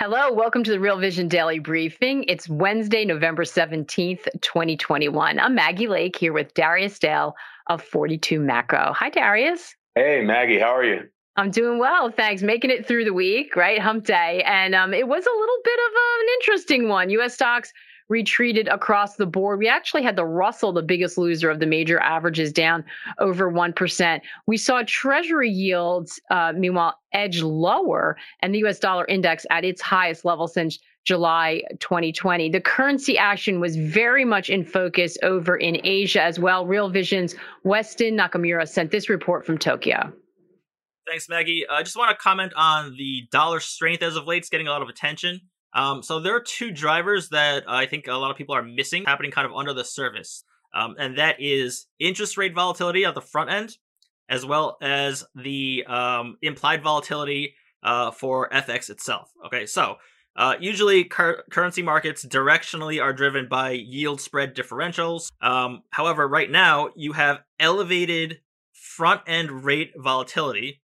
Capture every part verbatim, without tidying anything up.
Hello, welcome to the Real Vision Daily Briefing. It's Wednesday, November seventeenth, twenty twenty-one. I'm Maggie Lake here with Darius Dale of forty-two Macro. Hi, Darius. Hey, Maggie, how are you? I'm doing well, thanks. Making it through the week, right? Hump day. And um, it was a little bit of a, an interesting one. U S stocks retreated across the board. We actually had the Russell, the biggest loser of the major averages, down over one percent. We saw Treasury yields, uh, meanwhile, edge lower, and the U S dollar index at its highest level since July twenty twenty. The currency action was very much in focus over in Asia as well. Real Vision's Weston Nakamura sent this report from Tokyo. Thanks, Maggie. I just want to comment on the dollar strength as of late. It's getting a lot of attention. Um, so there are two drivers that I think a lot of people are missing, happening kind of under the surface. Um, and that is interest rate volatility at the front end, as well as the um, implied volatility uh, for F X itself. Okay, so uh, usually cur- currency markets directionally are driven by yield spread differentials. Um, however, right now you have elevated front end rate volatility.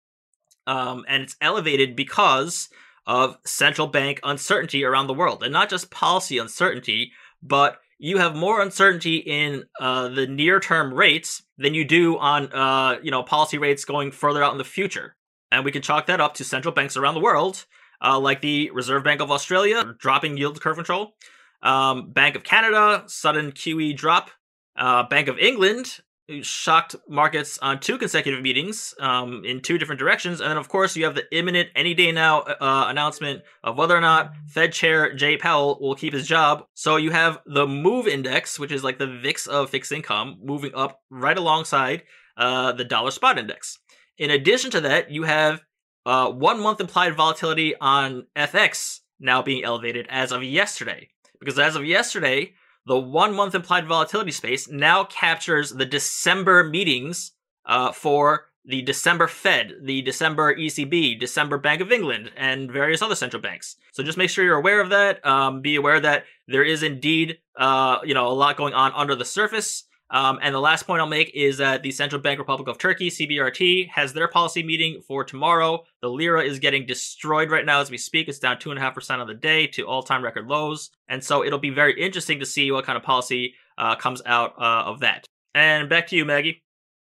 Um, and it's elevated because of central bank uncertainty around the world, and not just policy uncertainty, but you have more uncertainty in uh, the near-term rates than you do on, uh, you know, policy rates going further out in the future. And we can chalk that up to central banks around the world, uh, like the Reserve Bank of Australia dropping yield curve control, um, Bank of Canada sudden Q E drop, uh, Bank of England shocked markets on two consecutive meetings um, in two different directions. And then, of course, you have the imminent any day now uh, announcement of whether or not Fed Chair Jay Powell will keep his job. So you have the MOVE index, which is like the V I X of fixed income, moving up right alongside uh, the dollar spot index. In addition to that, you have uh, one month implied volatility on F X now being elevated as of yesterday. Because as of yesterday, the one-month implied volatility space now captures the December meetings uh, for the December Fed, the December E C B, December Bank of England, and various other central banks. So just make sure you're aware of that. Um, be aware that there is indeed, uh, you know, a lot going on under the surface. Um, and the last point I'll make is that the Central Bank Republic of Turkey, C B R T, has their policy meeting for tomorrow. The lira is getting destroyed right now as we speak. It's down two point five percent on the day to all-time record lows. And so it'll be very interesting to see what kind of policy uh, comes out uh, of that. And back to you, Maggie.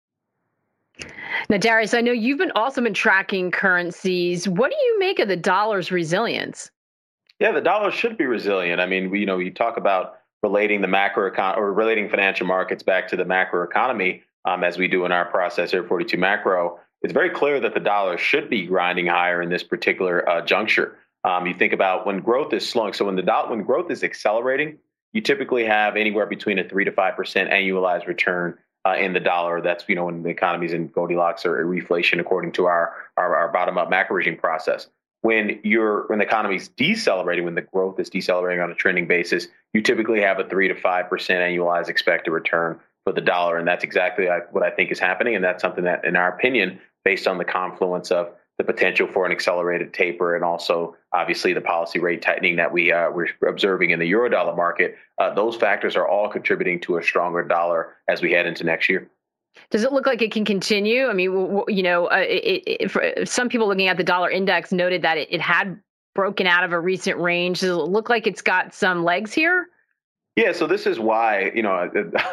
Now, Darius, I know you've been also been tracking currencies. What do you make of the dollar's resilience? Yeah, the dollar should be resilient. I mean, we, you know, you talk about relating the macro econ- or relating financial markets back to the macro economy, um, as we do in our process here at forty-two Macro. It's very clear that the dollar should be grinding higher in this particular uh, juncture. Um, you think about when growth is slowing. So when the do- when growth is accelerating, you typically have anywhere between a three to five percent annualized return uh, in the dollar. That's, you know, when the economy's in Goldilocks or reflation, according to our our, our bottom up macro regime process. When you're when the economy's decelerating, when the growth is decelerating on a trending basis, you typically have a three to five percent annualized expected return for the dollar, and that's exactly what I think is happening. And that's something that, in our opinion, based on the confluence of the potential for an accelerated taper and also obviously the policy rate tightening that we uh, we're observing in the eurodollar market, uh, those factors are all contributing to a stronger dollar as we head into next year. Does it look like it can continue? I mean, you know, uh, it, it, for some people looking at the dollar index noted that it, it had broken out of a recent range. Does it look like it's got some legs here? Yeah, so this is why, you know,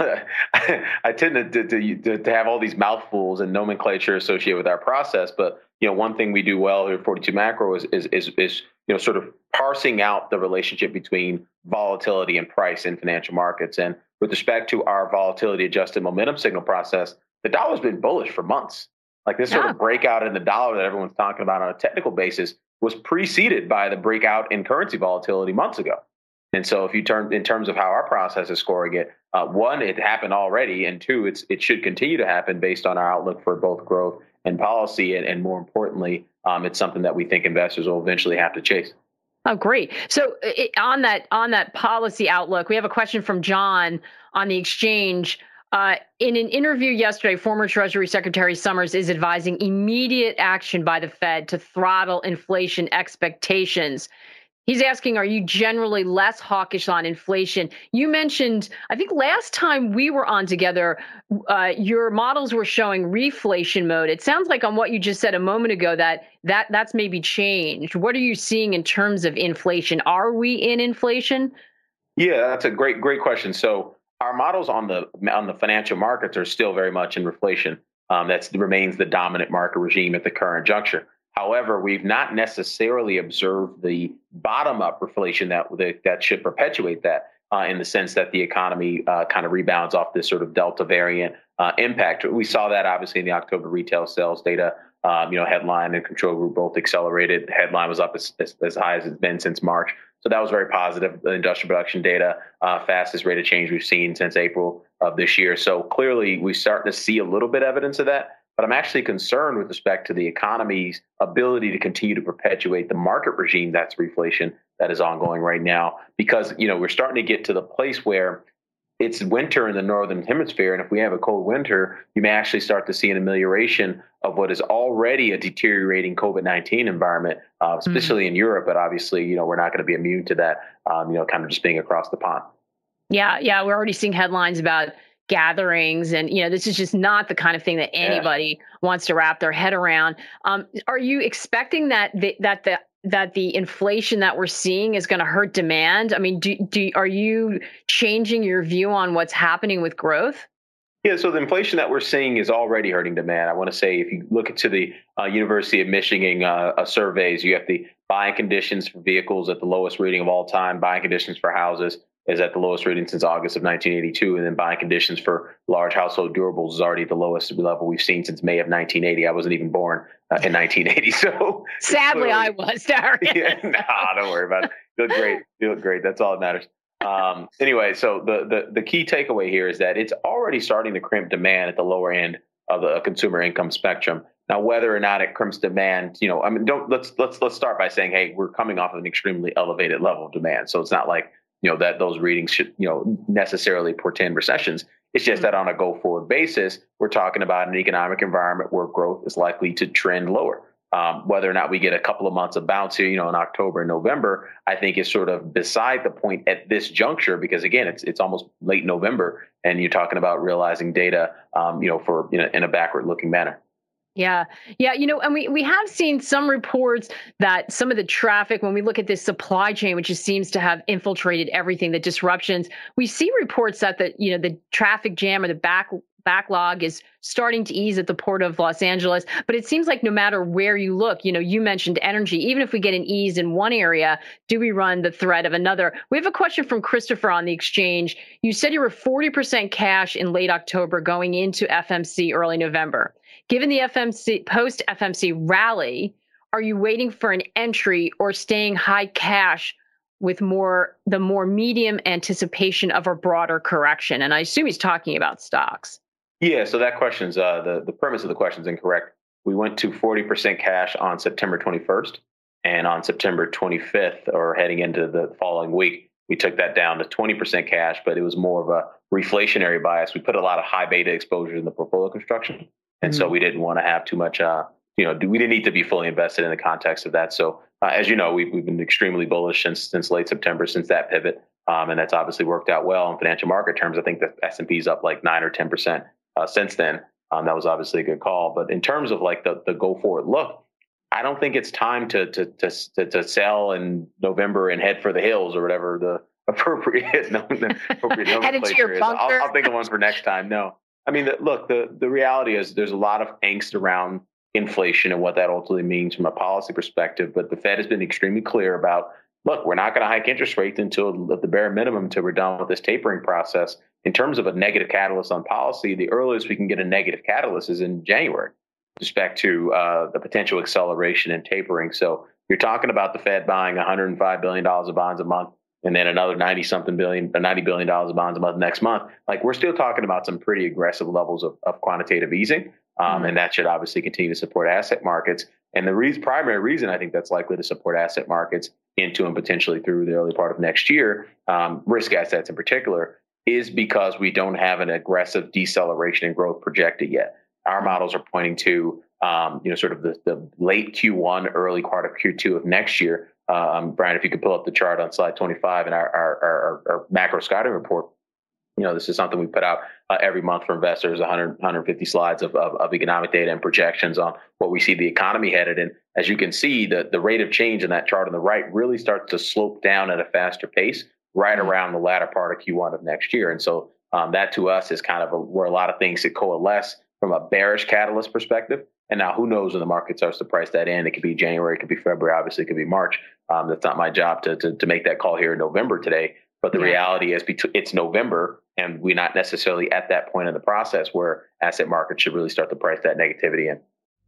I tend to, to to have all these mouthfuls and nomenclature associated with our process. But, you know, one thing we do well here at forty-two Macro is, is, is, is, you know, sort of parsing out the relationship between volatility and price in financial markets. And with respect to our volatility adjusted momentum signal process, the dollar's been bullish for months. Like this sort Yeah. of breakout in the dollar that everyone's talking about on a technical basis was preceded by the breakout in currency volatility months ago. And so if you turn in terms of how our process is scoring it, uh, one, it happened already. And two, it's it should continue to happen based on our outlook for both growth and policy. And, and more importantly, um, it's something that we think investors will eventually have to chase. Oh, great. So it, on that on that policy outlook, we have a question from John on the exchange. Uh, in an interview yesterday, former Treasury Secretary Summers is advising immediate action by the Fed to throttle inflation expectations. He's asking, are you generally less hawkish on inflation? You mentioned, I think last time we were on together, uh, your models were showing reflation mode. It sounds like on what you just said a moment ago that that that's maybe changed. What are you seeing in terms of inflation? Are we in inflation? Yeah, that's a great, great question. So our models on the on the financial markets are still very much in reflation. Um, that remains the dominant market regime at the current juncture. However, we've not necessarily observed the bottom-up reflation that that, that should perpetuate that, uh, in the sense that the economy uh, kind of rebounds off this sort of Delta variant uh, impact. We saw that obviously in the October retail sales data. Um, you know, headline and control group both accelerated. The headline was up as, as, as high as it's been since March. So that was very positive. The industrial production data, uh, fastest rate of change we've seen since April of this year. So clearly, we start to see a little bit of evidence of that. But I'm actually concerned with respect to the economy's ability to continue to perpetuate the market regime that's reflation that is ongoing right now, because you know we're starting to get to the place where it's winter in the northern hemisphere, and if we have a cold winter, you may actually start to see an amelioration of what is already a deteriorating COVID nineteen environment, uh, especially mm-hmm. in Europe. But obviously, you know, we're not going to be immune to that. Um, you know, kind of just being across the pond. Yeah, yeah, we're already seeing headlines about gatherings, and you know, this is just not the kind of thing that anybody yeah. wants to wrap their head around. Um, are you expecting that the, that the that the inflation that we're seeing is going to hurt demand? I mean, do, do are you changing your view on what's happening with growth? Yeah, so the inflation that we're seeing is already hurting demand. I want to say, if you look into the uh, University of Michigan uh, uh, surveys, you have the buying conditions for vehicles at the lowest reading of all time. Buying conditions for houses is at the lowest reading since August of nineteen eighty-two. And then buying conditions for large household durables is already at the lowest level we've seen since May of nineteen eighty. I wasn't even born uh, in nineteen eighty. So sadly, I was, Darren. Yeah, nah, don't worry about it. You look great. You look great. That's all that matters. Um, anyway, so the, the the key takeaway here is that it's already starting to crimp demand at the lower end of the consumer income spectrum. Now, whether or not it crimps demand, you know, I mean, don't let's let's let's start by saying, hey, we're coming off of an extremely elevated level of demand. So it's not like, you know, that those readings should, you know, necessarily portend recessions. It's just that on a go forward basis, we're talking about an economic environment where growth is likely to trend lower. Um, whether or not we get a couple of months of bounce here, you know, in October and November, I think is sort of beside the point at this juncture, because again, it's it's almost late November, and you're talking about realizing data, um, you know, for you know, in a backward-looking manner. Yeah. Yeah. You know, and we, we have seen some reports that some of the traffic, when we look at this supply chain, which just seems to have infiltrated everything, the disruptions, we see reports that the, you know, the traffic jam or the back backlog is starting to ease at the Port of Los Angeles. But it seems like no matter where you look, you know, you mentioned energy, even if we get an ease in one area, do we run the threat of another? We have a question from Christopher on the exchange. You said you were forty percent cash in late October going into F M C early November. Given the F M C post F M C rally, are you waiting for an entry or staying high cash with more the more medium anticipation of a broader correction? And I assume he's talking about stocks. Yeah, so that question's uh, the the premise of the question is incorrect. We went to forty percent cash on September twenty-first, and on September twenty-fifth, or heading into the following week, we took that down to twenty percent cash. But it was more of a reflationary bias. We put a lot of high beta exposure in the portfolio construction, and mm-hmm. so we didn't want to have too much. Uh, you know, we didn't need to be fully invested in the context of that. So, uh, as you know, we've we've been extremely bullish since since late September, since that pivot, um, and that's obviously worked out well in financial market terms. I think the S and P is up like nine or ten percent. Uh, since then. Um, that was obviously a good call. But in terms of like the, the go forward look, I don't think it's time to, to to to sell in November and head for the hills or whatever the appropriate, no, the appropriate nomenclature is. I'll, I'll think of one for next time. No, I mean, the, look, the, the reality is there's a lot of angst around inflation and what that ultimately means from a policy perspective. But the Fed has been extremely clear about, look, we're not going to hike interest rates until at the bare minimum until we're done with this tapering process. In terms of a negative catalyst on policy, the earliest we can get a negative catalyst is in January with respect to uh, the potential acceleration and tapering. So you're talking about the Fed buying one hundred five billion dollars of bonds a month and then another ninety something billion, ninety billion dollars of bonds a month next month. Like, we're still talking about some pretty aggressive levels of, of quantitative easing. Um, mm-hmm. And that should obviously continue to support asset markets. And the re- primary reason I think that's likely to support asset markets into and potentially through the early part of next year, um, risk assets in particular, is because we don't have an aggressive deceleration in growth projected yet. Our models are pointing to um, you know, sort of the, the late Q one, early part of Q two of next year. Um, Brian, if you could pull up the chart on slide twenty-five in our, our, our, our macro scouting report, you know, this is something we put out uh, every month for investors, one hundred, one hundred fifty slides of, of, of economic data and projections on what we see the economy headed. And as you can see, the, the rate of change in that chart on the right really starts to slope down at a faster pace right around the latter part of Q one of next year. And so um, that to us is kind of a, where a lot of things could coalesce from a bearish catalyst perspective. And now who knows when the market starts to price that in? It could be January, it could be February, obviously it could be March. Um, that's not my job to, to, to make that call here in November today. But the yeah. reality is it's November, and we're not necessarily at that point in the process where asset markets should really start to price that negativity in.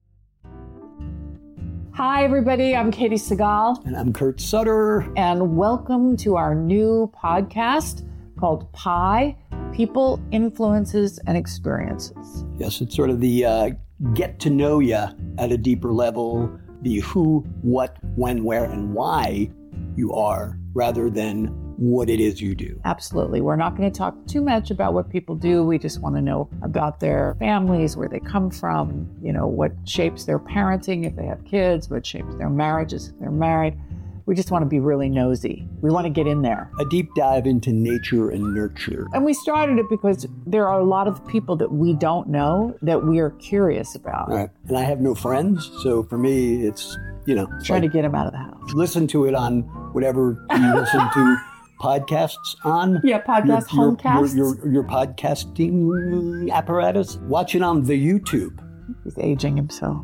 Hi, everybody. I'm Katie Segal. And I'm Kurt Sutter. And welcome to our new podcast called Pi, People, Influences, and Experiences. Yes, it's sort of the uh, get to know you at a deeper level, the who, what, when, where, and why you are, rather than what it is you do. Absolutely. We're not going to talk too much about what people do. We just want to know about their families, where they come from, you know, what shapes their parenting if they have kids, what shapes their marriages if they're married. We just want to be really nosy. We want to get in there. A deep dive into nature and nurture. And we started it because there are a lot of people that we don't know that we are curious about. Right. And I have no friends. So for me, it's, you know. Trying like, to get them out of the house. Listen to it on whatever you listen to. Podcasts on? Yeah, podcast, your, homecasts. Your, your, your podcasting apparatus. Watch it on the YouTube. He's aging himself.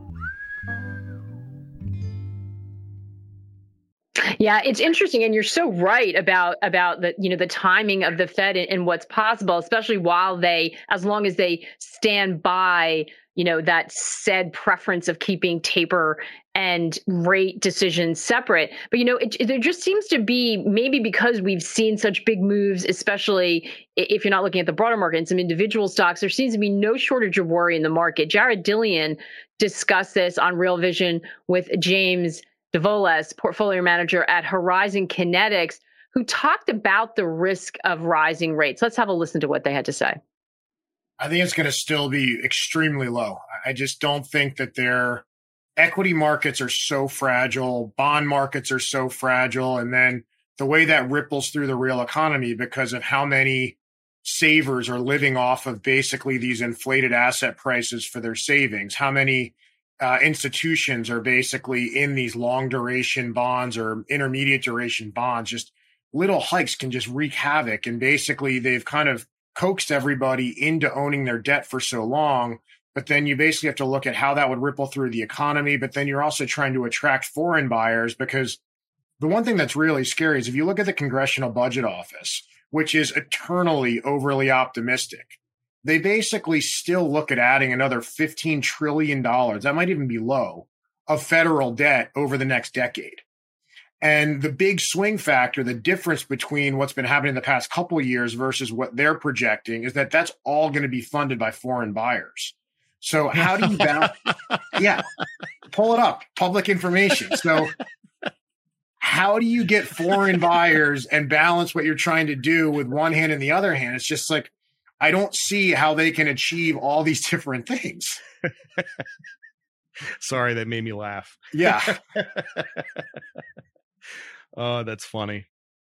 Yeah, it's interesting, and you're so right about about the you know the timing of the Fed and, and what's possible, especially while they, as long as they stand by, you know, that said preference of keeping taper and rate decisions separate. But, you know, it, it, there just seems to be, maybe because we've seen such big moves, especially if you're not looking at the broader market and some individual stocks, there seems to be no shortage of worry in the market. Jared Dillian discussed this on Real Vision with James DeVoles, portfolio manager at Horizon Kinetics, who talked about the risk of rising rates. Let's have a listen to what they had to say. I think it's going to still be extremely low. I just don't think that their equity markets are so fragile, bond markets are so fragile, and then the way that ripples through the real economy because of how many savers are living off of basically these inflated asset prices for their savings, how many uh, institutions are basically in these long duration bonds or intermediate duration bonds. Just little hikes can just wreak havoc, and basically they've kind of coaxed everybody into owning their debt for so long. But then you basically have to look at how that would ripple through the economy. But then you're also trying to attract foreign buyers, because the one thing that's really scary is if you look at the Congressional Budget Office, which is eternally overly optimistic, they basically still look at adding another fifteen trillion dollars, that might even be low, of federal debt over the next decade. And the big swing factor, the difference between what's been happening in the past couple of years versus what they're projecting, is that that's all going to be funded by foreign buyers. So how do you balance? Yeah, pull it up, public information. So how do you get foreign buyers and balance what you're trying to do with one hand and the other hand? It's just like, I don't see how they can achieve all these different things. Sorry, that made me laugh. Yeah. Oh, that's funny.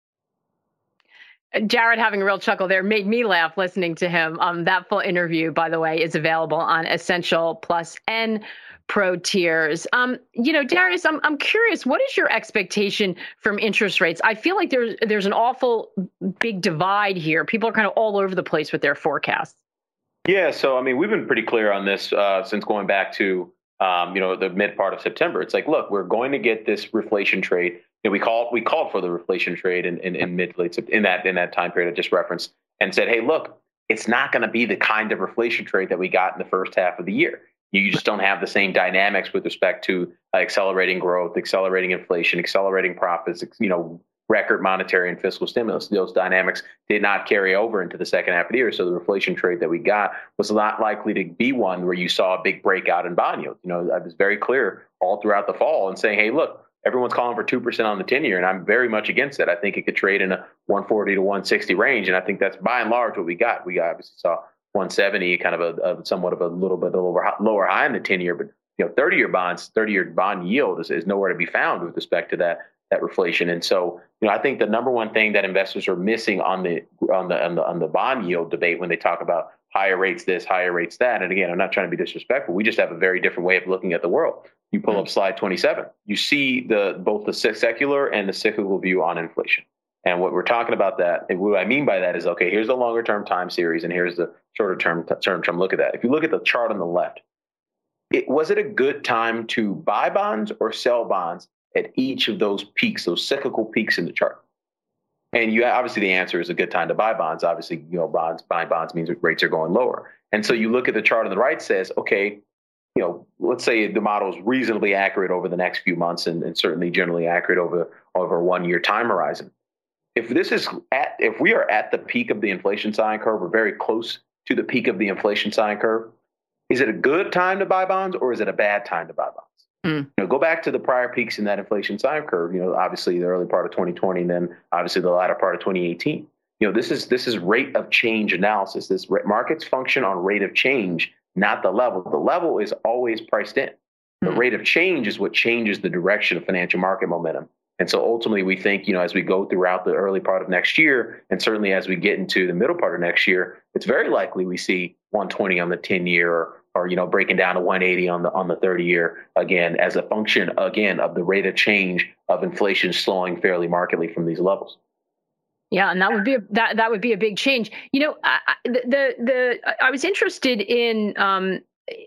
Jared having a real chuckle there made me laugh listening to him. Um, that full interview, by the way, is available on Essential Plus and Pro tiers. Um, you know, Darius, I'm I'm curious, what is your expectation from interest rates? I feel like there's there's an awful big divide here. People are kind of all over the place with their forecasts. Yeah, so I mean, we've been pretty clear on this uh, since going back to um, you know the mid part of September. It's like, look, we're going to get this reflation trade. You know, we called we called for the reflation trade in, in, in mid late in that in that time period I just referenced, and said, hey, look, it's not going to be the kind of reflation trade that we got in the first half of the year. You just don't have the same dynamics with respect to uh, accelerating growth, accelerating inflation, accelerating profits, you know, record monetary and fiscal stimulus. Those dynamics did not carry over into the second half of the year. So the reflation trade that we got was not likely to be one where you saw a big breakout in bond yield. You know, I was very clear all throughout the fall and saying, hey, look, everyone's calling for two percent on the ten year, and I'm very much against it. I think it could trade in a one forty to one sixty range, and I think that's by and large what we got. We obviously saw one seventy, kind of a, a somewhat of a little bit lower lower high in the ten year, but you know, thirty year bonds, thirty year bond yield is, is nowhere to be found with respect to that that reflation. And so, you know, I think the number one thing that investors are missing on the on the on the on the bond yield debate when they talk about higher rates this, higher rates that. And again, I'm not trying to be disrespectful. We just have a very different way of looking at the world. You pull up slide twenty-seven. You see the both the secular and the cyclical view on inflation. And what we're talking about that, and what I mean by that is, okay, here's the longer term time series, and here's the shorter term term term look at that. If you look at the chart on the left, it was it a good time to buy bonds or sell bonds at each of those peaks, those cyclical peaks in the chart? And you obviously the answer is a good time to buy bonds. Obviously, you know, bonds buying bonds means rates are going lower. And so you look at the chart on the right, says, okay, you know, let's say the model is reasonably accurate over the next few months, and, and certainly generally accurate over over a one year time horizon. If this is at, if we are at the peak of the inflation sine curve, or very close to the peak of the inflation sine curve, is it a good time to buy bonds, or is it a bad time to buy bonds? Mm. You know, go back to the prior peaks in that inflation sine curve. You know, obviously the early part of twenty twenty, and then obviously the latter part of twenty eighteen. You know, this is this is rate of change analysis. This markets function on rate of change, not the level. The level is always priced in. The mm. rate of change is what changes the direction of financial market momentum. And so ultimately, we think, you know, as we go throughout the early part of next year, and certainly as we get into the middle part of next year, it's very likely we see one twenty on the ten year, or, or you know, breaking down to one eighty on the on the thirty year, again, as a function, again, of the rate of change of inflation slowing fairly markedly from these levels. Yeah, and that would be a, that that would be a big change. You know, I, the the, the I was interested in um,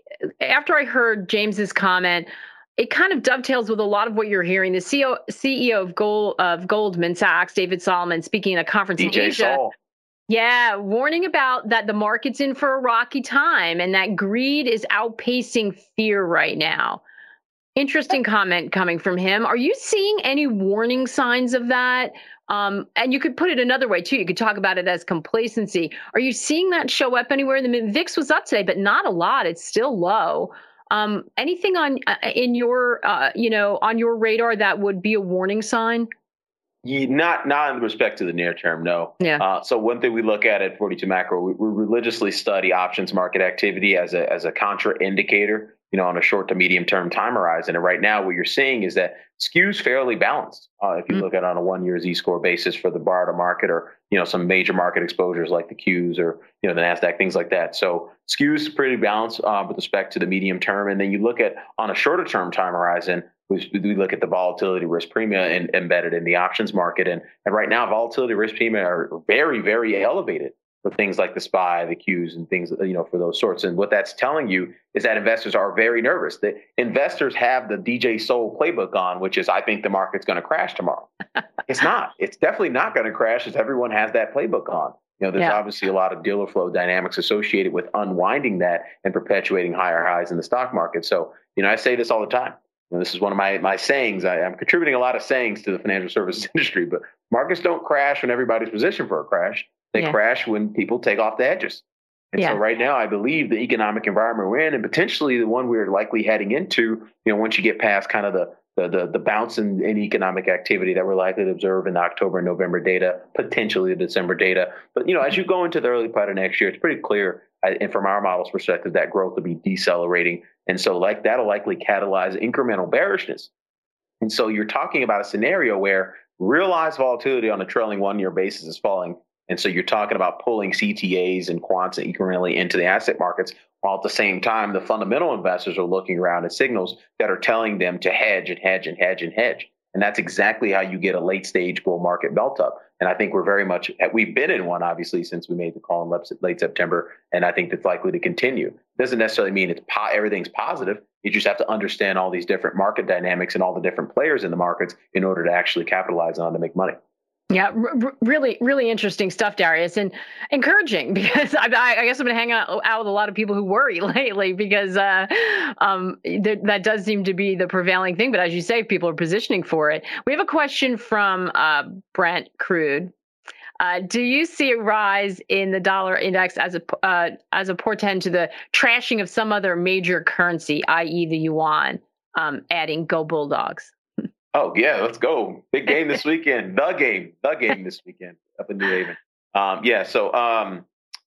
after I heard James's comment. It kind of dovetails with a lot of what you're hearing. The C E O of, Gold, of Goldman Sachs, David Solomon, speaking at a conference D J in Asia. Sol. Yeah, warning about that the market's in for a rocky time and that greed is outpacing fear right now. Interesting comment coming from him. Are you seeing any warning signs of that? Um, and you could put it another way, too. You could talk about it as complacency. Are you seeing that show up anywhere? The V I X was up today, but not a lot. It's still low. Um, anything on uh, in your, uh, you know, on your radar that would be a warning sign? Yeah, not not in respect to the near term, no. Yeah. Uh, so one thing we look at at forty-two Macro, we, we religiously study options market activity as a as a contra indicator, you know, on a short to medium term time horizon. And right now, what you're seeing is that skews fairly balanced. Uh, if you mm-hmm. look at it on a one year Z score basis for the broader market, or you know, some major market exposures like the Qs or you know the Nasdaq, things like that. So skews pretty balanced uh, with respect to the medium term. And then you look at on a shorter term time horizon, we, we look at the volatility risk premia in, embedded in the options market. And, and right now, volatility risk premia are very, very elevated for things like the S P Y, the Qs, and things, you know, for those sorts. And what that's telling you is that investors are very nervous. That investors have the D J Sol playbook on, which is, I think the market's going to crash tomorrow. It's not. It's definitely not going to crash, as everyone has that playbook on. You know, there's yeah. obviously a lot of dealer flow dynamics associated with unwinding that and perpetuating higher highs in the stock market. So, you know, I say this all the time. You know, this is one of my my sayings. I, I'm contributing a lot of sayings to the financial services industry, but markets don't crash when everybody's positioned for a crash. They yeah. crash when people take off the edges. And yeah. so right now, I believe the economic environment we're in, and potentially the one we're likely heading into, you know, once you get past kind of the the the, the bounce in, in economic activity that we're likely to observe in the October and November data, potentially the December data. But, you know, as you go into the early part of next year, it's pretty clear, uh, and from our model's perspective, that growth will be decelerating. And so like that'll likely catalyze incremental bearishness. And so you're talking about a scenario where realized volatility on a trailing one-year basis is falling. And so you're talking about pulling C T As and quants incrementally into the asset markets, while at the same time, the fundamental investors are looking around at signals that are telling them to hedge and hedge and hedge and hedge. And that's exactly how you get a late stage bull market melt up. And I think we're very much, we've been in one, obviously, since we made the call in late September. And I think that's likely to continue. Doesn't necessarily mean it's po- everything's positive. You just have to understand all these different market dynamics and all the different players in the markets in order to actually capitalize on to make money. Yeah, r- really, really interesting stuff, Darius, and encouraging, because I, I guess I've been hanging out, out with a lot of people who worry lately, because uh, um, th- that does seem to be the prevailing thing. But as you say, people are positioning for it. We have a question from uh, Brent Crude. Uh, do you see a rise in the dollar index as a uh, as a portend to the trashing of some other major currency, that is the yuan, um, adding Go Bulldogs? Oh, yeah, let's go. Big game this weekend. The game, the game this weekend up in New Haven. Um, yeah, so um,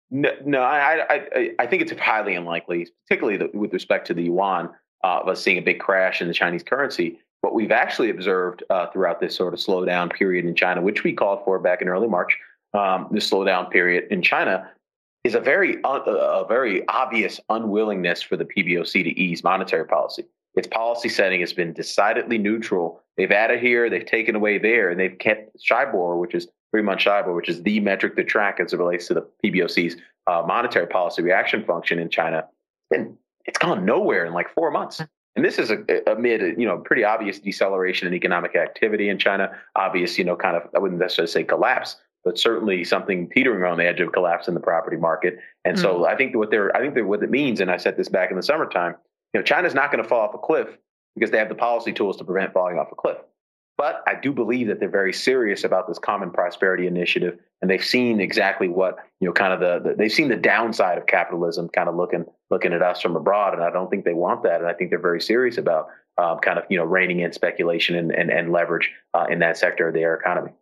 No, no I, I, I think it's highly unlikely, particularly the, with respect to the yuan, uh, of us seeing a big crash in the Chinese currency. What we've actually observed uh, throughout this sort of slowdown period in China, which we called for back in early March, um, the slowdown period in China, is a very, uh, a very obvious unwillingness for the P B O C to ease monetary policy. Its policy setting has been decidedly neutral. They've added here, they've taken away there, and they've kept Shibor, which is three-month Shibor, which is the metric to track as it relates to the P B O C's uh, monetary policy reaction function in China. And it's gone nowhere in like four months. And this is a, amid, you know, pretty obvious deceleration in economic activity in China. Obvious, you know, kind of, I wouldn't necessarily say collapse, but certainly something teetering on the edge of collapse in the property market. And mm. so I think what they're, I think that what it means, and I said this back in the summertime, you know, China's not going to fall off a cliff because they have the policy tools to prevent falling off a cliff. But I do believe that they're very serious about this common prosperity initiative, and they've seen exactly what, you know, kind of the, the they've seen the downside of capitalism, kind of looking looking at us from abroad, and I don't think they want that, and I think they're very serious about um, kind of, you know, reining in speculation and and, and leverage uh, in that sector of their economy.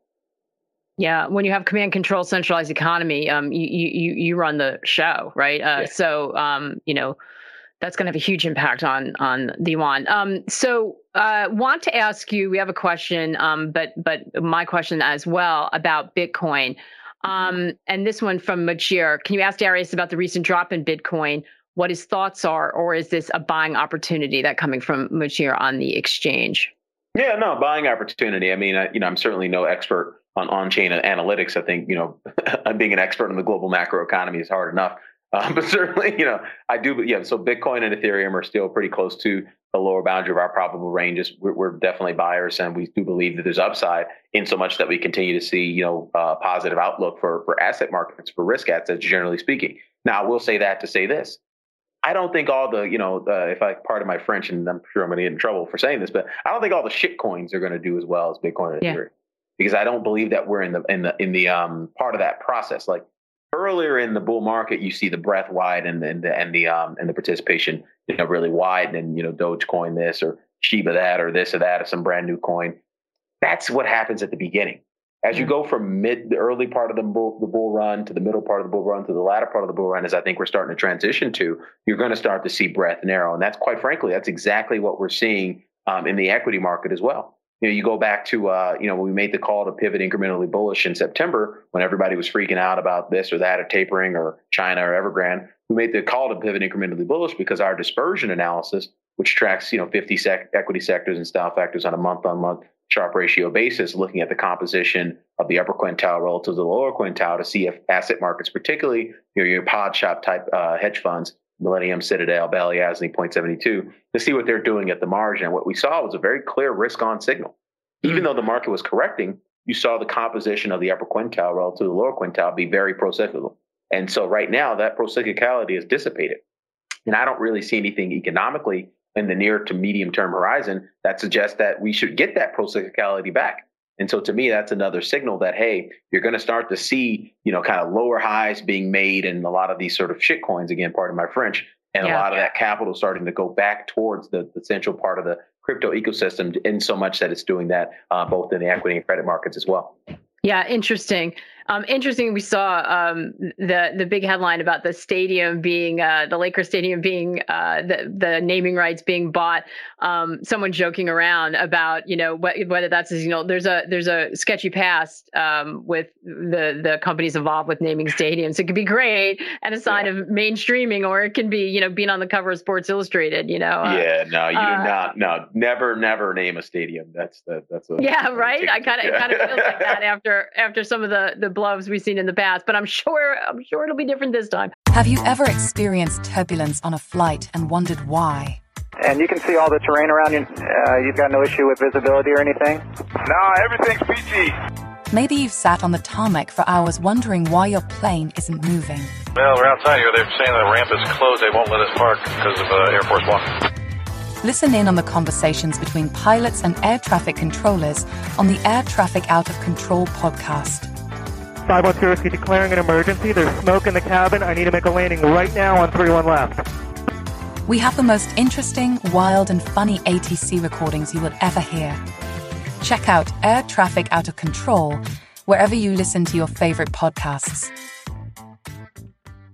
Yeah, when you have command control, centralized economy, um, you you you run the show, right? Uh, yeah. So um, you know. That's going to have a huge impact on on the yuan. Um, so, uh, want to ask you. We have a question, um, but but my question as well about Bitcoin, um, and this one from Majir. Can you ask Darius about the recent drop in Bitcoin? What his thoughts are, or is this a buying opportunity that coming from Majir on the exchange? Yeah, no, buying opportunity. I mean, I, you know, I'm certainly no expert on on-chain analytics. I think, you know, being an expert in the global macro economy is hard enough. Um, but certainly, you know, I do. Yeah. So Bitcoin and Ethereum are still pretty close to the lower boundary of our probable ranges. We're, we're definitely buyers, and we do believe that there's upside in so much that we continue to see, you know, uh, positive outlook for for asset markets, for risk assets, generally speaking. Now, I will say that to say this. I don't think all the, you know, uh, if I pardon my French, and I'm sure I'm going to get in trouble for saying this, but I don't think all the shit coins are going to do as well as Bitcoin and yeah. Ethereum, because I don't believe that we're in the in the in the um part of that process. Like, earlier in the bull market, you see the breadth widen and the and the um and the participation, you know, really widen, and you know, Dogecoin this or Shiba that or this or that or some brand new coin. That's what happens at the beginning. As mm-hmm. you go from mid the early part of the bull, the bull run to the middle part of the bull run to the latter part of the bull run, as I think we're starting to transition to, you're going to start to see breadth narrow, and that's quite frankly that's exactly what we're seeing um, in the equity market as well. You know, you go back to, uh, you know, when we made the call to pivot incrementally bullish in September, when everybody was freaking out about this or that or tapering or China or Evergrande, we made the call to pivot incrementally bullish because our dispersion analysis, which tracks, you know, fifty sec- equity sectors and style factors on a month-on-month Sharpe ratio basis, looking at the composition of the upper quintile relative to the lower quintile to see if asset markets, particularly you know, your pod shop type uh, hedge funds, Millennium, Citadel, Balyasny, zero point seven two, to see what they're doing at the margin. And what we saw was a very clear risk-on signal. Even mm-hmm. though the market was correcting, you saw the composition of the upper quintile relative to the lower quintile be very procyclical. And so right now, that procyclicality is dissipated. And I don't really see anything economically in the near to medium-term horizon that suggests that we should get that procyclicality back. And so to me, that's another signal that, hey, you're going to start to see, you know, kind of lower highs being made in a lot of these sort of shit coins, again, pardon my French, and yeah, a lot of yeah. that capital starting to go back towards the, the central part of the crypto ecosystem, in so much that it's doing that uh, both in the equity and credit markets as well. Yeah, interesting. Um, interesting. We saw um, the the big headline about the stadium being uh, the Lakers stadium being uh, the the naming rights being bought. Um, someone joking around about you know wh- whether that's you know there's a there's a sketchy past um, with the the companies involved with naming stadiums. It could be great and a sign yeah. of mainstreaming, or it can be you know being on the cover of Sports Illustrated. You know. Uh, yeah. No, you uh, do not. No, never, never name a stadium. That's the that's. A, yeah. Right. I kind of kind of feel like that after after some of the the blows we've seen in the past, but I'm sure I'm sure it'll be different this time. Have you ever experienced turbulence on a flight and wondered why? And you can see all the terrain around you. Uh, you've got no issue with visibility or anything? No, everything's peachy. Maybe you've sat on the tarmac for hours wondering why your plane isn't moving. Well, we're outside here. They're saying the ramp is closed. They won't let us park because of uh, Air Force One. Listen in on the conversations between pilots and air traffic controllers on the Air Traffic Out of Control podcast. five one zero, declaring an emergency. There's smoke in the cabin. I need to make a landing right now on three one left. We have the most interesting, wild, and funny A T C recordings you will ever hear. Check out Air Traffic Out of Control wherever you listen to your favorite podcasts.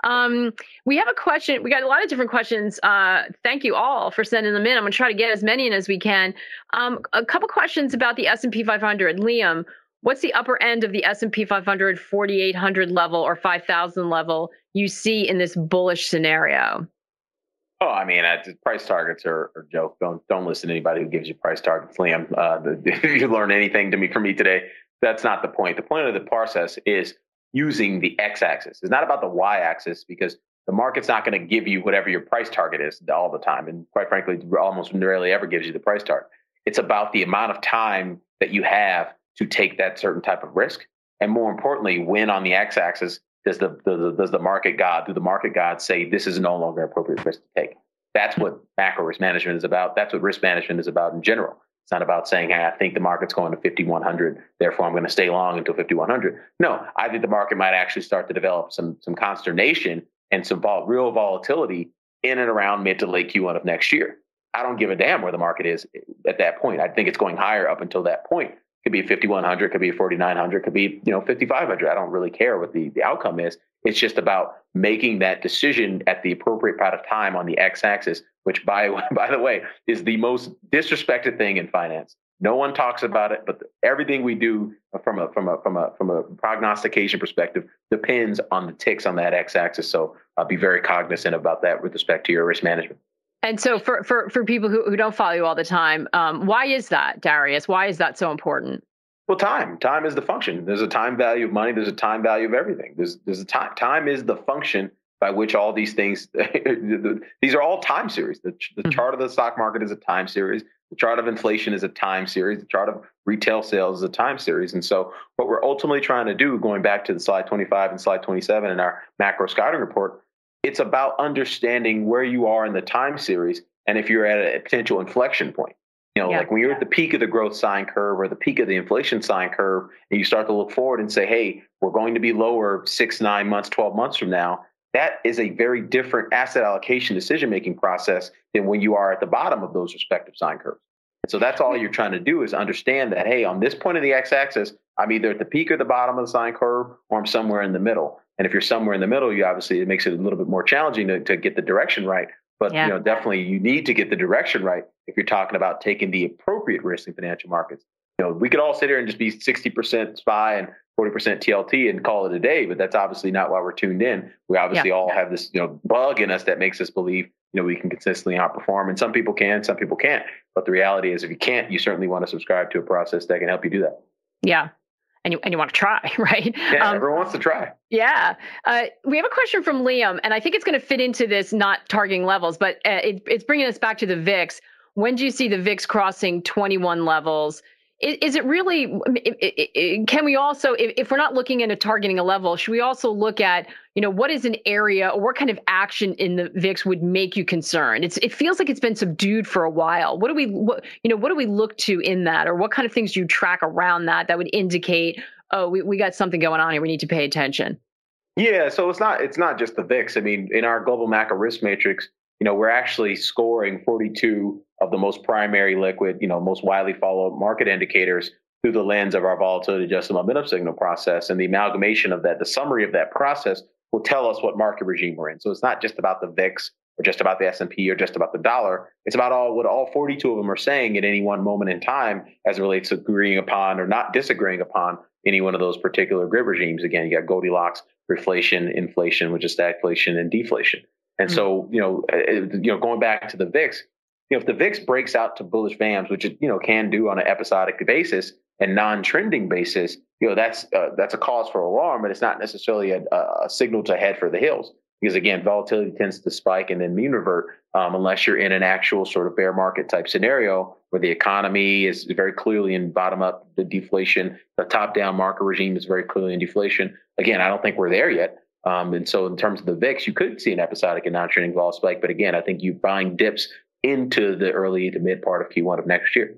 Um, we have a question. We got a lot of different questions. Uh, thank you all for sending them in. I'm going to try to get as many in as we can. Um, a couple questions about the S and P five hundred. Liam, what's the upper end of the S and P five hundred forty-eight hundred level or five thousand level you see in this bullish scenario? Oh, I mean, uh, price targets are a joke. Don't don't listen to anybody who gives you price targets, Liam. Uh, the, if you learn anything to me from me today, that's not the point. The point of the process is using the x-axis. It's not about the y-axis, because the market's not going to give you whatever your price target is all the time. And quite frankly, almost rarely ever gives you the price target. It's about the amount of time that you have to take that certain type of risk. And more importantly, when on the x-axis does the, the, does the market god, do the market gods say this is no longer appropriate risk to take? That's what macro risk management is about. That's what risk management is about in general. It's not about saying, hey, I think the market's going to fifty-one hundred, therefore I'm going to stay long until fifty-one hundred. No, I think the market might actually start to develop some, some consternation and some vol- real volatility in and around mid to late Q one of next year. I don't give a damn where the market is at that point. I think it's going higher up until that point. Could be fifty-one hundred, could be forty-nine hundred, could be, you know, fifty-five hundred. I don't really care what the, the outcome is. It's just about making that decision at the appropriate part of time on the x-axis, which, by, by the way, is the most disrespected thing in finance. No one talks about it, but everything we do from a from a from a from a prognostication perspective depends on the ticks on that x-axis. So I'll be very cognizant about that with respect to your risk management. And so for for for people who, who don't follow you all the time, um, why is that, Darius? Why is that so important? Well, time. Time is the function. There's a time value of money. There's a time value of everything. There's there's a time. Time is the function by which all these things, these are all time series. The, the mm-hmm. chart of the stock market is a time series. The chart of inflation is a time series. The chart of retail sales is a time series. And so what we're ultimately trying to do, going back to the slide twenty-five and slide twenty-seven in our macro scouting report, it's about understanding where you are in the time series and if you're at a potential inflection point. You know, yeah. like when you're at the peak of the growth sine curve or the peak of the inflation sine curve, and you start to look forward and say, hey, we're going to be lower six, nine months, twelve months from now. That is a very different asset allocation decision-making process than when you are at the bottom of those respective sine curves. And so that's all you're trying to do is understand that, hey, on this point of the x-axis, I'm either at the peak or the bottom of the sine curve, or I'm somewhere in the middle. And if you're somewhere in the middle, you obviously, it makes it a little bit more challenging to, to get the direction right. But yeah. you know, definitely you need to get the direction right if you're talking about taking the appropriate risk in financial markets. You know, we could all sit here and just be sixty percent S P Y and forty percent T L T and call it a day, but that's obviously not why we're tuned in. We obviously yeah. all have this, you know, bug in us that makes us believe, you know, we can consistently outperform. And some people can, some people can't. But the reality is, if you can't, you certainly want to subscribe to a process that can help you do that. Yeah. And you, and you want to try, right? Yeah, um, everyone wants to try. Yeah. Uh, we have a question from Liam, and I think it's going to fit into this not targeting levels, but uh, it, it's bringing us back to the V I X. When do you see the V I X crossing twenty-one levels? Is, is it really, it, it, it, can we also, if, if we're not looking into targeting a level, should we also look at, you know, what is an area or what kind of action in the V I X would make you concerned? It's, it feels like it's been subdued for a while. What do we, what, you know, what do we look to in that, or what kind of things do you track around that that would indicate, oh, we, we got something going on here, we need to pay attention? Yeah, so it's not, it's not just the V I X. I mean, in our global macro risk matrix, you know, we're actually scoring forty-two of the most primary liquid, you know, most widely followed market indicators through the lens of our volatility adjusted momentum signal process. And the amalgamation of that, the summary of that process will tell us what market regime we're in. So it's not just about the V I X or just about the S and P or just about the dollar. It's about all what all forty-two of them are saying at any one moment in time as it relates to agreeing upon or not disagreeing upon any one of those particular grid regimes. Again, you got Goldilocks, reflation, inflation, which is stagflation, and deflation. And mm-hmm. so, you know, you know, going back to the V I X, you know, if the V I X breaks out to bullish V A Ms, which it, you know, can do on an episodic basis and non-trending basis, you know, that's uh, that's a cause for alarm, but it's not necessarily a, a signal to head for the hills. Because again, volatility tends to spike and then mean revert um, unless you're in an actual sort of bear market type scenario where the economy is very clearly in bottom up the deflation, the top down market regime is very clearly in deflation. Again, I don't think we're there yet. Um, and so in terms of the V I X, you could see an episodic and non-trending vol spike. But again, I think you're buying dips into the early to mid part of Q one of next year.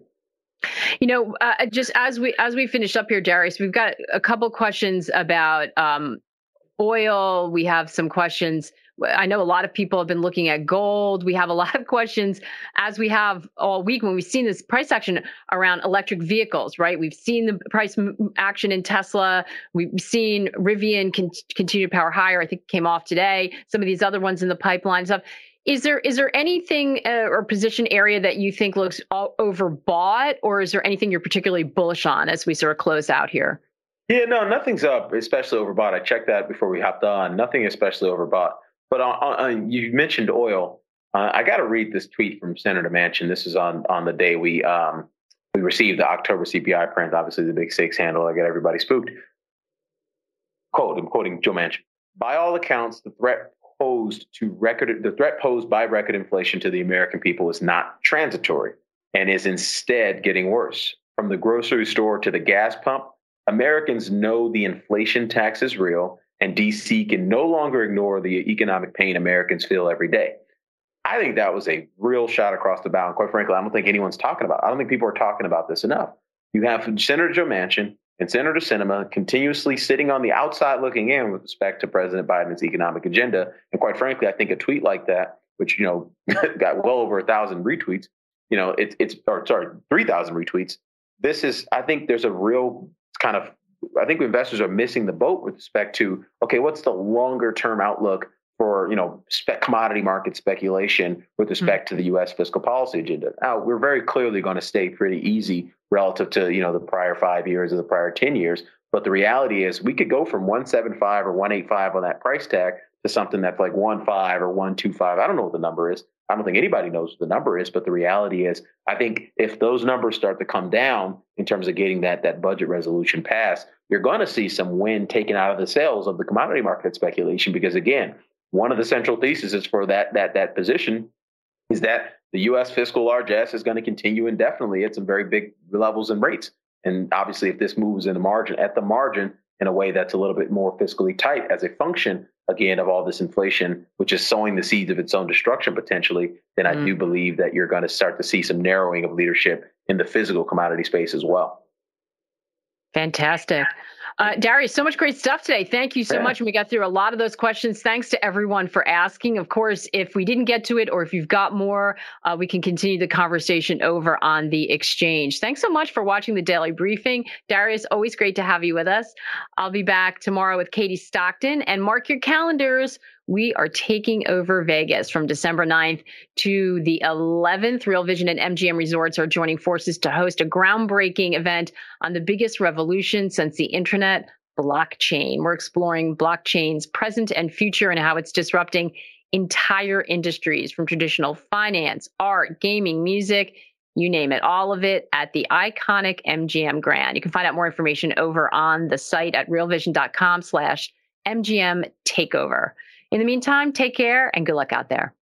You know, uh, just as we as we finish up here, Darius, we've got a couple questions about um, oil. We have some questions. I know a lot of people have been looking at gold. We have a lot of questions, as we have all week when we've seen this price action around electric vehicles, right? We've seen the price action in Tesla. We've seen Rivian con- continue to power higher. I think it came off today. Some of these other ones in the pipeline stuff. Is there is there anything uh, or position area that you think looks all overbought, or is there anything you're particularly bullish on as we sort of close out here? Yeah, no, nothing's up, especially overbought. I checked that before we hopped on. Nothing especially overbought. But on, on, you mentioned oil. Uh, I got to read this tweet from Senator Manchin. This is on on the day we um, we received the October C P I print. Obviously, the big six handle. I got everybody spooked. Quote: I'm quoting Joe Manchin. By all accounts, the threat posed to record the threat posed by record inflation to the American people is not transitory and is instead getting worse. From the grocery store to the gas pump, Americans know the inflation tax is real, and D C can no longer ignore the economic pain Americans feel every day. I think that was a real shot across the bow. And quite frankly, I don't think anyone's talking about it. I don't think people are talking about this enough. You have Senator Joe Manchin and Senator Sinema continuously sitting on the outside looking in with respect to President Biden's economic agenda. And quite frankly, I think a tweet like that, which, you know, got well over a thousand retweets, you know, it's, it's or sorry, three thousand retweets. This is, I think there's a real kind of, I think investors are missing the boat with respect to, okay, what's the longer term outlook for, you know, spe- commodity market speculation with respect mm-hmm. to the U S fiscal policy agenda? Now, we're very clearly going to stay pretty easy relative to, you know, the prior five years or the prior ten years. But the reality is we could go from one seventy-five or one eighty-five on that price tag to something that's like one five or one twenty-five. I don't know what the number is. I don't think anybody knows what the number is, but the reality is, I think if those numbers start to come down in terms of getting that that budget resolution passed, you're going to see some wind taken out of the sails of the commodity market speculation. Because again, one of the central theses for that that that position is that the U S fiscal largesse is going to continue indefinitely at some very big levels and rates. And obviously, if this moves in the margin at the margin in a way that's a little bit more fiscally tight as a function, again, of all this inflation, which is sowing the seeds of its own destruction potentially, then mm. I do believe that you're going to start to see some narrowing of leadership in the physical commodity space as well. Fantastic. Uh, Darius, so much great stuff today. Thank you so yeah. much. And we got through a lot of those questions. Thanks to everyone for asking. Of course, if we didn't get to it or if you've got more, uh, we can continue the conversation over on the exchange. Thanks so much for watching the Daily Briefing. Darius, always great to have you with us. I'll be back tomorrow with Katie Stockton, and mark your calendars. We are taking over Vegas from December ninth to the eleventh. Real Vision and M G M Resorts are joining forces to host a groundbreaking event on the biggest revolution since the internet, blockchain. We're exploring blockchain's present and future and how it's disrupting entire industries, from traditional finance, art, gaming, music, you name it, all of it at the iconic M G M Grand. You can find out more information over on the site at realvision.com slash MGM Takeover. In the meantime, take care and good luck out there.